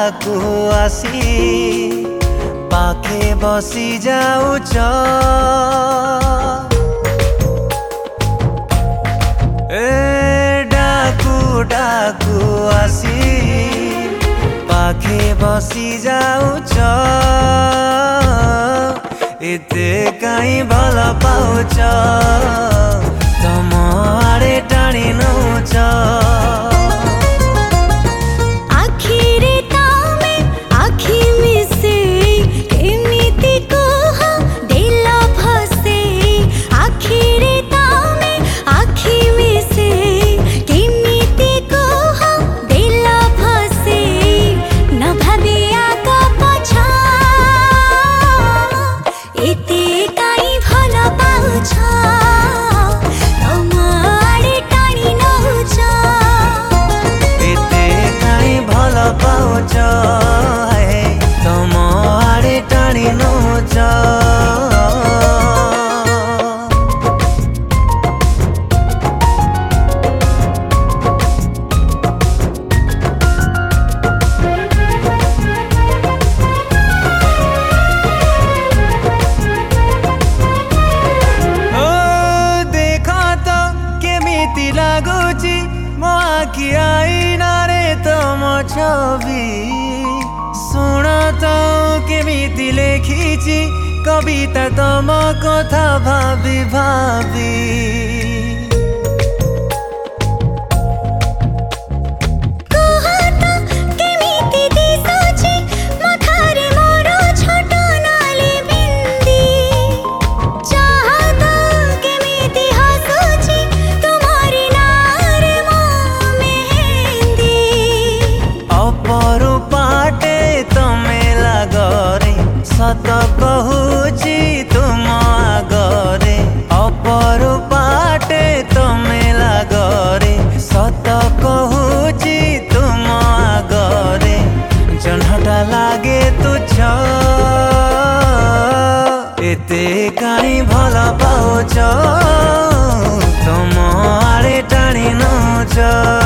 डाकू आसी पाखे बसी जाऊच डाकू डाकू आसी पाखे बसी जाऊच एते काई भल पाउच तम आड़े टाणी नौच तम आड़े टाणी नौच देखा तो केमिति लागुची मो आखि आईना रे तम छवि शुण तो केमिति लेखिची कविता तम कथा भाभी भाभी सत कहूची तुम आगरे अपर पाटे तमे लागरे सत कहूची तुम आगरे जन्हटा लागे तुच्छ एते काई भल पाउच तम आड़े टाणी नौच।